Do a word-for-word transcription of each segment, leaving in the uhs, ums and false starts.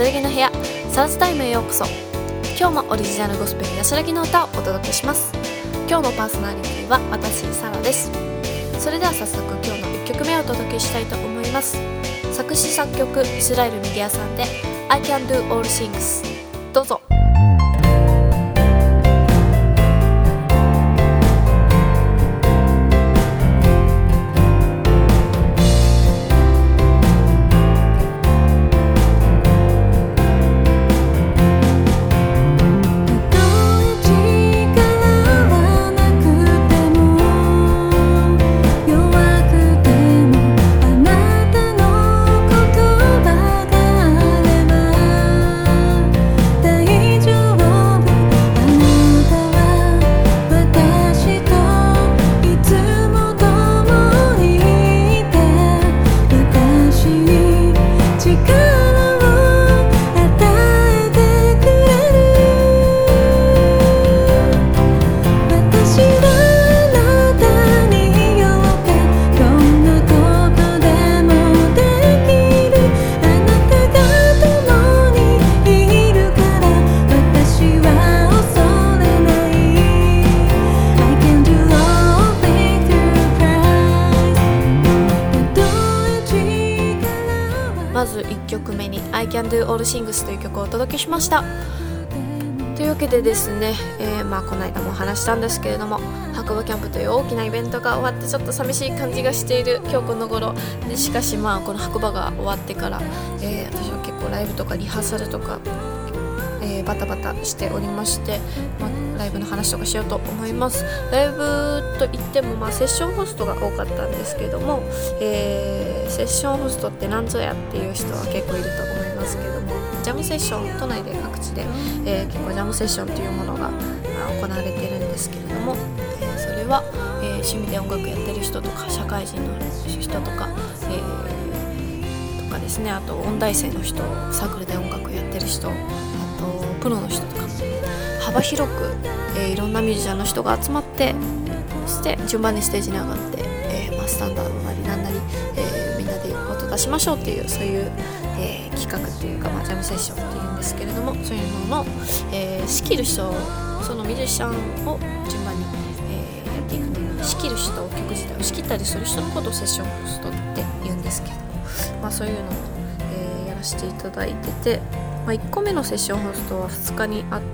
安らぎの部屋サラズタイムへようこそ。今日もオリジナルゴスペル安らぎの歌をお届けします。今日のパーソナリティは私サラです。それでは早速今日のいっきょくめをお届けしたいと思います。作詞作曲イスラエル・ミディアさんで I can do all things。 どうぞ。まずいっきょくめに I can do all things という曲をお届けしました。というわけでですね、えー、まあこの間も話したんですけれども、白馬キャンプという大きなイベントが終わってちょっと寂しい感じがしている今日この頃で、しかしまあこの白馬が終わってから、えー、私は結構ライブとかリハーサルとか、えー、バタバタしておりまして、まあ、ライブの話とかしようと思います。ライブといっても、まあ、セッションホストが多かったんですけども、えー、セッションホストって何ぞやっていう人は結構いると思いますけども、ジャムセッション都内で各地で、えー、結構ジャムセッションというものが、まあ、行われているんですけれども、えー、それは、えー、趣味で音楽やってる人とか社会人の人とか、えー、とかですね、あと音大生の人、サークルで音楽やってる人、あとプロの人とか幅広く、えー、いろんなミュージシャンの人が集まって、そして順番にステージに上がって、えーまあ、スタンダードなりなんなり、えー、みんなで音出しましょうっていう、そういう、えー、企画っていうか、まあ、ジャムセッションっていうんですけれども、そういうのの、えー、仕切る人、そのミュージシャンを順番に、えー、やっていくのに、仕切る人、曲自体を仕切ったりする人のことをセッションホストって言うんですけども、まあ、そういうのを、えー、やらせていただいてて、まあ、いっこめのセッションホストはふつかにあって、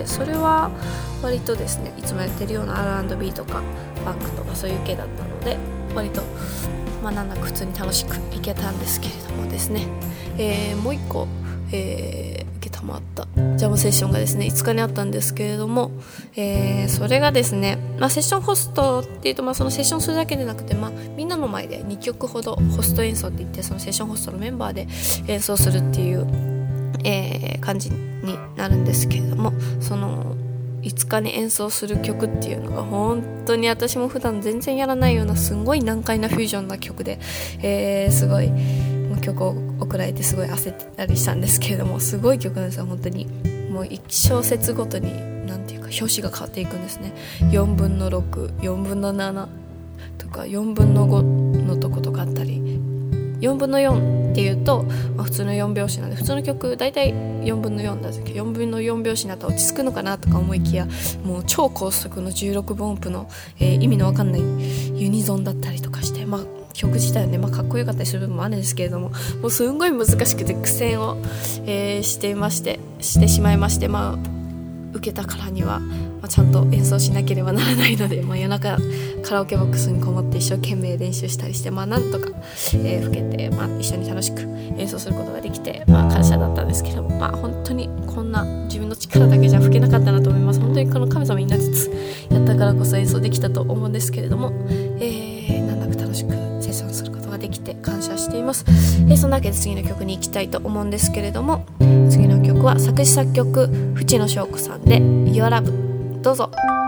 それは割とですね、いつもやってるような アールアンドビー とかファンクとかそういう系だったので、割とまあなんだか普通に楽しくいけたんですけれどもですね、えー、もういっこ、えー、受けたまったジャムセッションがですねいつかにあったんですけれども、えー、それがですね、まあ、セッションホストっていうと、まあそのセッションするだけでなくて、まあ、みんなの前でにきょくほどホスト演奏って言って、そのセッションホストのメンバーで演奏するっていうえー、感じになるんですけれども、そのいつかに演奏する曲っていうのが本当に私も普段全然やらないようなすごい難解なフュージョンな曲で、えー、すごいもう曲を送られてすごい焦ってたりしたんですけれども、すごい曲なんですよ。本当にもういち小節ごとになんていうか表紙が変わっていくんですね。よんぶんのろく、よんぶんのななとかよんぶんのごのとことかあったり、よんぶんのよんっていうと、まあ、普通のよん拍子なんで、普通の曲だいたいよんぶんのよんだけど、よんぶんのよん拍子になったら落ち着くのかなとか思いきや、もう超高速のじゅうろくぶん音符の、えー、意味のわかんないユニゾンだったりとかして、まあ曲自体はね、まあ、かっこよかったりする部分もあるんですけれども、もうすんごい難しくて苦戦を、えー、していましてしてしまいまして、まあ受けたからには、まあ、ちゃんと演奏しなければならないので、まあ、夜中カラオケボックスにこもって一生懸命練習したりして、まあ、なんとか、えー、吹けて、まあ、一緒に楽しく演奏することができて、まあ、感謝だったんですけども、まあ、本当にこんな自分の力だけじゃ吹けなかったなと思います。本当にこの神様になりつつやったからこそ演奏できたと思うんですけれども、えー、難なく楽しくセッションすることができて感謝しています。えー、そんなわけで次の曲に行きたいと思うんですけれども、次の曲は作詞作曲淵野翔子さんで Your Love。 どうぞ。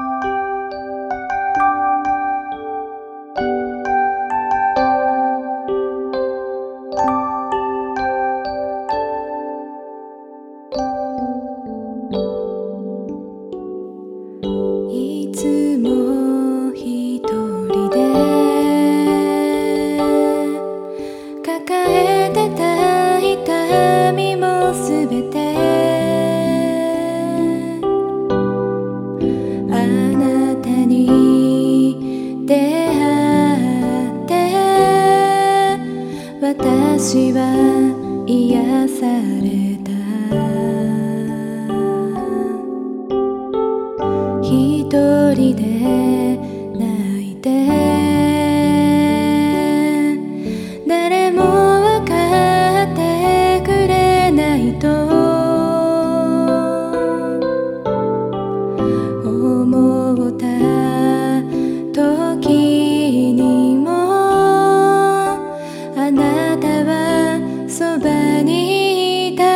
いつも一人で抱えてた痛みもすべ人で泣いて誰も分かってくれないと思った時にもあなたはそばにいた。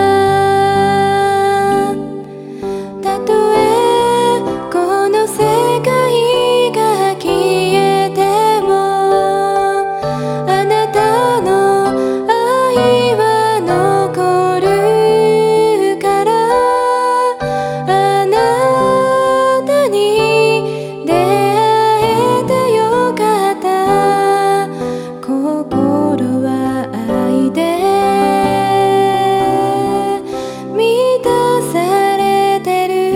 たとえこの世界が消えてもあなたの愛は残るからあなたに出会えてよかった。心は愛で満たされてる。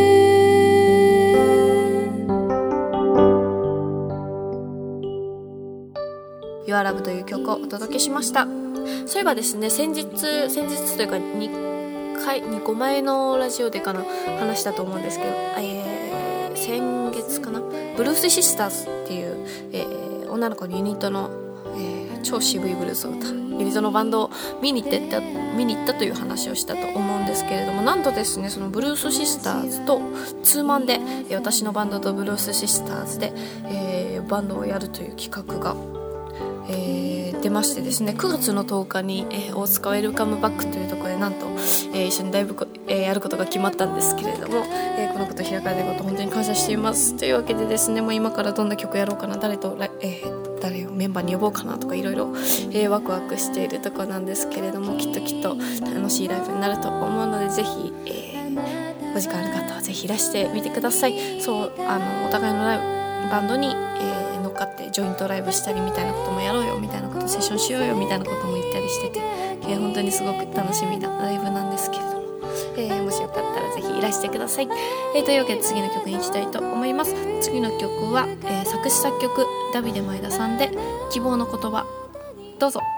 Your Love という曲をお届けしました。そういえばですね、先日先日というかにかいにこまえのラジオでかな話したと思うんですけど、えー、先月かな、ブルースシスターズっていう、えー、女の子のユニットの、えー、超渋いブルースを歌うユニットのバンドを見に行ってった見に行ったという話をしたと思うんですけれども、なんとですね、そのブルースシスターズとツーマンで、えー、私のバンドとブルースシスターズで、えー、バンドをやるという企画がえー、出ましてですね、くがつのとおかに、えー、大塚ウェルカムバックというところでなんと、えー、一緒にライブこ、えー、やることが決まったんですけれども、えー、このこと開かれること本当に感謝しています。というわけでですね、もう今からどんな曲やろうかな、誰と、えー、誰をメンバーに呼ぼうかなとかいろいろワクワクしているところなんですけれども、きっときっと楽しいライブになると思うので、ぜひ、えー、お時間ある方はぜひいらしてみてください。そうあのお互いのライブバンドに、えー乗っかってジョイントライブしたりみたいなこともやろうよみたいなこと、セッションしようよみたいなことも言ったりしてて、えー、本当にすごく楽しみなライブなんですけれども、えー、もしよかったらぜひいらしてください。えー、というわけで次の曲に行きたいと思います。次の曲は、えー、作詞作曲ダビデ前田さんで希望の言葉、どうぞ。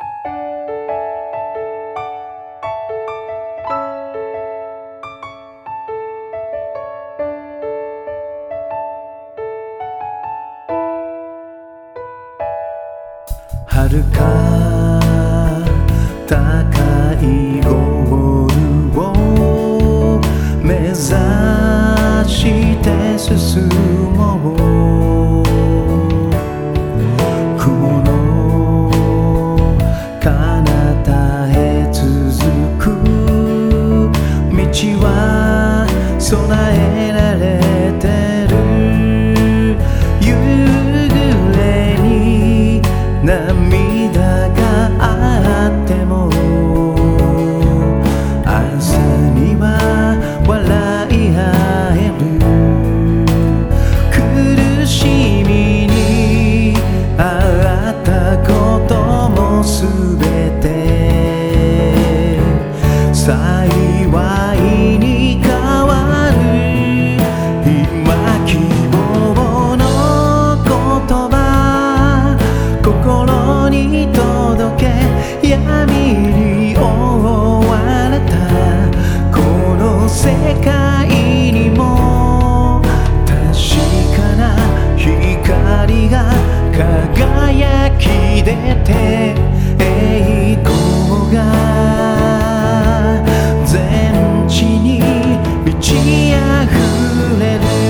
遥か高いゴールを目指して進もう。雲の彼方へ続く道は備えられてる。夕暮れに涙があっても朝には笑い合える。苦しみにあったこともすべて幸いに変わる。今希望の言葉心に届け、闇に覆われたこの世界にも確かな光が輝き出て、栄光が全地に満ち溢れる。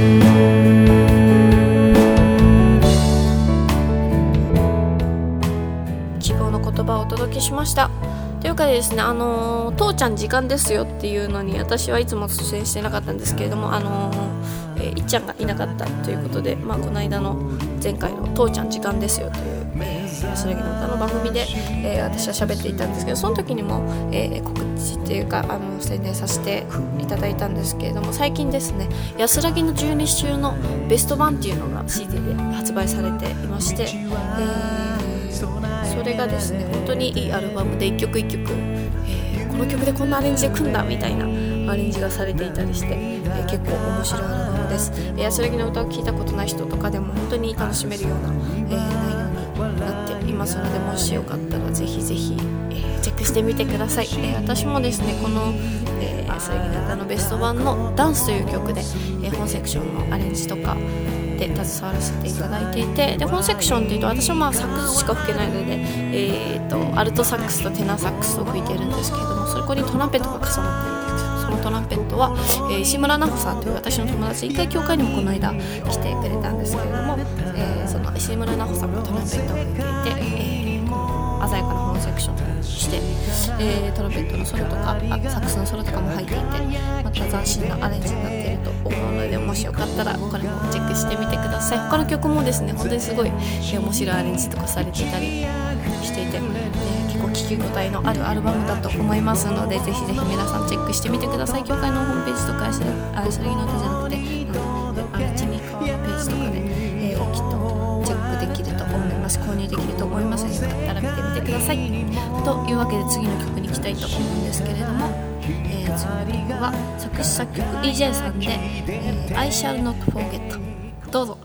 言葉をお届けしました。というかですね、あのー、父ちゃん時間ですよっていうのに私はいつも出演してなかったんですけれども、あのーえー、いっちゃんがいなかったということで、まあ、この間の前回の父ちゃん時間ですよという、えー、安らぎの歌の番組で、えー、私は喋っていたんですけど、その時にも、えー、告知っていうかあの宣伝させていただいたんですけれども、最近ですね、安らぎのじゅうに週のベスト版っていうのが シーディー で発売されていまして、えーそれがですね、本当にいいアルバムで一曲一曲、えー、この曲でこんなアレンジで組んだみたいなアレンジがされていたりして、えー、結構面白いアルバムです。えー、安らぎの歌を聴いたことない人とかでも本当に楽しめるような、えー、内容になっていますので、もしよかったらぜひぜひ、えー、チェックしてみてください。えー、私もですねこの、えー、さゆりなたのベスト版のダンスという曲で、えー、本セクションのアレンジとかで携わらせていただいていて、で本セクションっていうと私はまあサックスしか吹けないので、えー、とアルトサックスとテナーサックスを吹いているんですけれども、そこにトランペットが重なってるんですけど、そのトランペットは、えー、石村奈穂さんという私の友達、一回教会にもこの間来てくれたんですけれども、えー、その石村奈穂さんがトランペットを吹いていて、えー、この鮮やかな本セクションをして、えー、トランペットのソロとかサックスのソロとかも入っていて、また斬新なアレンジになっていると思うので、もしよかったらこれもチェックしてみてください。他の曲もですね本当にすごい、えー、面白いアレンジとかされていたりしていて、えー、結構聴き応えのあるアルバムだと思いますので、ぜひぜひ皆さんチェックしてみてください。教会のホームページとかあしゃらぎの歌じゃなくてあのちみかのページとかで、えー、きっとチェックできると思います。購入できると思いますので、よかったら見てみてください。というわけで次の曲に行きたいと思うんですけれども、えー、次の曲は作詞作曲 イージェー さんで、えー、I shall not forget。 どうぞ。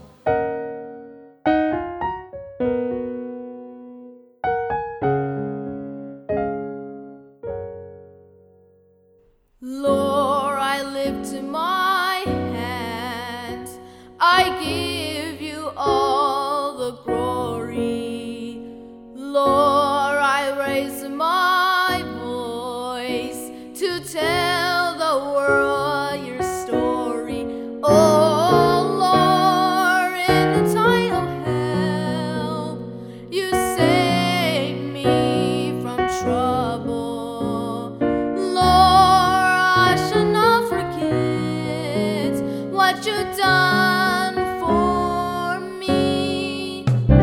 Lord, I lift my hands, I give you all the glory. Lord, I raise my voice to tell the world your story. Oh Lord, in the time of help, you save me from trouble. Lord, what you done for me.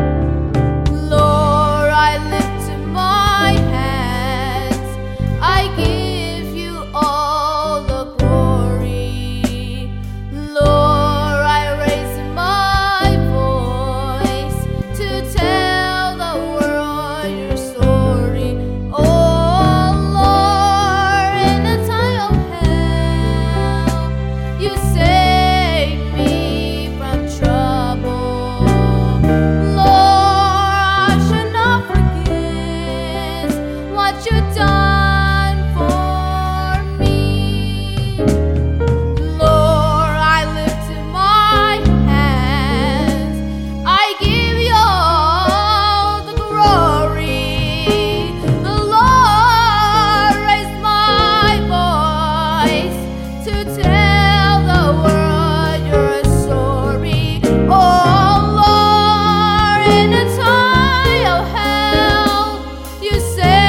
Lord, I lift my hands, I give you all the glory. Lord, I raise my voice to tell the world your story. Oh Lord, in the time of help, you say you done for me. Lord, I lift my hands, I give you all the glory. The Lord raised my voice to tell the world your story. Oh Lord, in a time of help, you say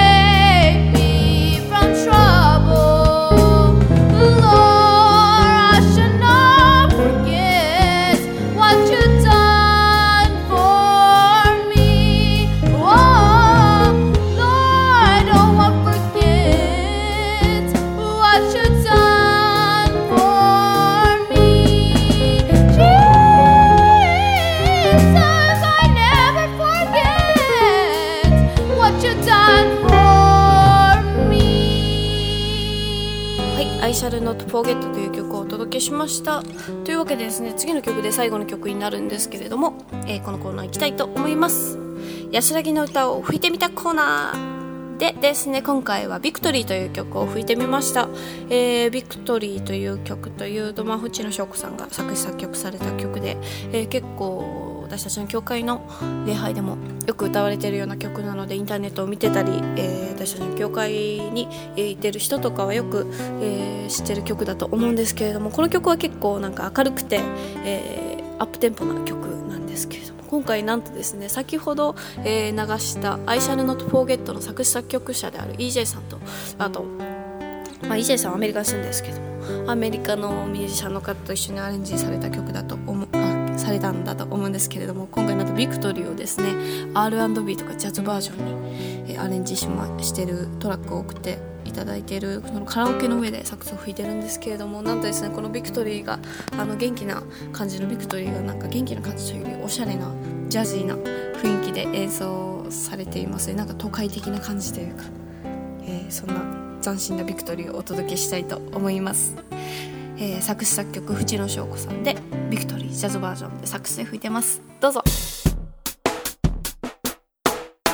I shall not forget という曲をお届けしました。というわけでですね、次の曲で最後の曲になるんですけれども、えー、このコーナー行きたいと思います。安らぎの歌を吹いてみたコーナーでですね、今回はビクトリーという曲を吹いてみました。えー、ビクトリーという曲というと、まあ、淵野翔子さんが作詞作曲された曲で、えー、結構私たちの教会の礼拝でもよく歌われているような曲なので、インターネットを見てたり、えー、私たちの教会に行っている人とかはよく、えー、知ってる曲だと思うんですけれども、この曲は結構なんか明るくて、えー、アップテンポな曲なんですけれども、今回なんとですね、先ほど、えー、流した I shall not forget の作詞作曲者である イージェー さんと、あと、まあ、イージェー さんはアメリカに住んでるんですけども、アメリカのミュージシャンの方と一緒にアレンジされた曲だと思うされたんだと思うんですけれども、今回なんとビクトリーをですね アールアンドビー とかジャズバージョンに、えー、アレンジし、ま、してるトラックを送っていただいている、そのカラオケの上でサックスを吹いてるんですけれども、なんとですね、このビクトリーがあの元気な感じのビクトリーがなんか元気な感じというよりおしゃれなジャジーな雰囲気で演奏されていますね。なんか都会的な感じというか、えー、そんな斬新なビクトリーをお届けしたいと思います。えー、作詞作曲淵野翔子さんでビクトリージャズバージョンでサックスで吹いてます。どうぞ。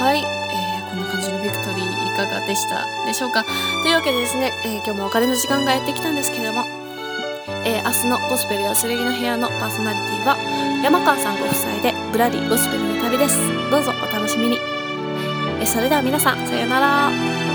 はい、えー、こんな感じのビクトリーいかがでしたでしょうか。というわけでですね、えー、今日もお別れの時間がやってきたんですけれども、えー、明日のゴスペルやすれぎの部屋のパーソナリティは山川さんご夫妻でぶらりゴスペルの旅です。どうぞお楽しみに。えー、それでは皆さんさようなら。